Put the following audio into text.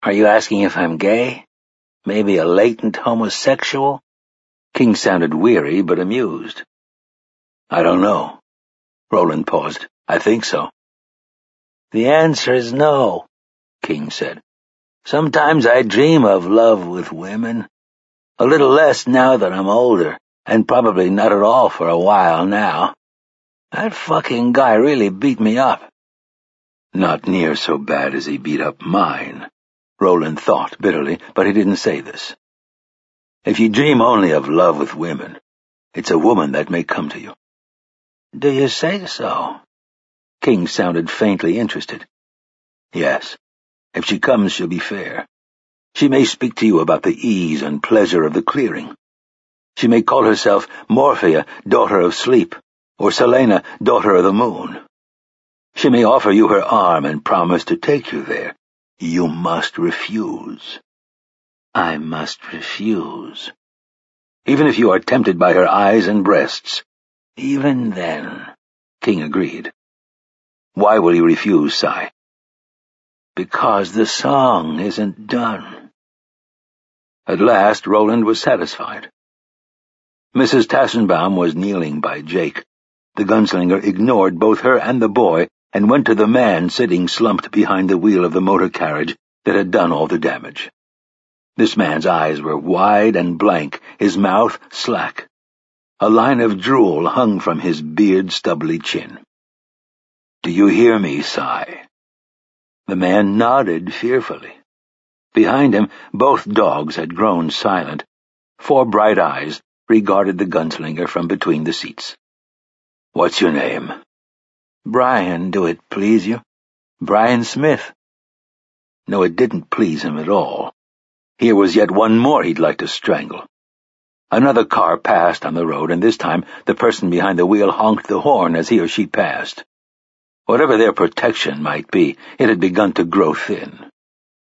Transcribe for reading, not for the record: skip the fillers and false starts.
Are you asking if I'm gay? Maybe a latent homosexual? King sounded weary but amused. I don't know. Roland paused. I think so. The answer is no, King said. Sometimes I dream of love with women. A little less now that I'm older, and probably not at all for a while now. That fucking guy really beat me up. Not near so bad as he beat up mine, Roland thought bitterly, but he didn't say this. If you dream only of love with women, it's a woman that may come to you. Do you say so? King sounded faintly interested. Yes. If she comes, she'll be fair. She may speak to you about the ease and pleasure of the clearing. She may call herself Morphia, daughter of sleep, or Selena, daughter of the moon. She may offer you her arm and promise to take you there. You must refuse. I must refuse. Even if you are tempted by her eyes and breasts. Even then, King agreed. Why will you refuse, Sai? Because the song isn't done. At last, Roland was satisfied. Mrs. Tassenbaum was kneeling by Jake. The gunslinger ignored both her and the boy and went to the man sitting slumped behind the wheel of the motor carriage that had done all the damage. This man's eyes were wide and blank, his mouth slack. A line of drool hung from his beard-stubbly chin. Do you hear me, Sai? The man nodded fearfully. Behind him, both dogs had grown silent. 4 bright eyes regarded the gunslinger from between the seats. What's your name? Brian, do it please you? Brian Smith. No, it didn't please him at all. Here was yet one more he'd like to strangle. Another car passed on the road, and this time the person behind the wheel honked the horn as he or she passed. Whatever their protection might be, it had begun to grow thin.